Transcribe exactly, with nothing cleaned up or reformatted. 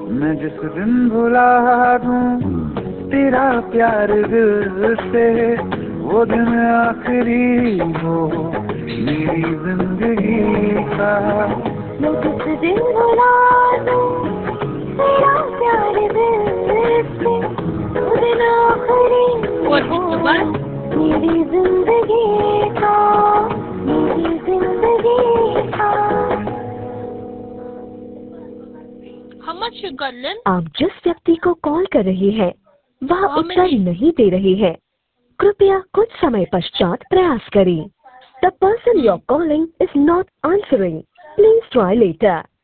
मैं जिस दिन भुला दूं तेरा प्यार दिल से, वो दिन आखिरी हो मेरी जिंदगी का। मैं जिस दिन भुला दूं तेरा प्यार दिल से, वो दिन आखिरी हो मेरी जिंदगी का, मेरी जिंदगी का। आप जिस व्यक्ति को कॉल कर रही हैं वह उत्तर नहीं दे रही है, कृपया कुछ समय पश्चात प्रयास करें। The person you are calling is not answering, please try letter.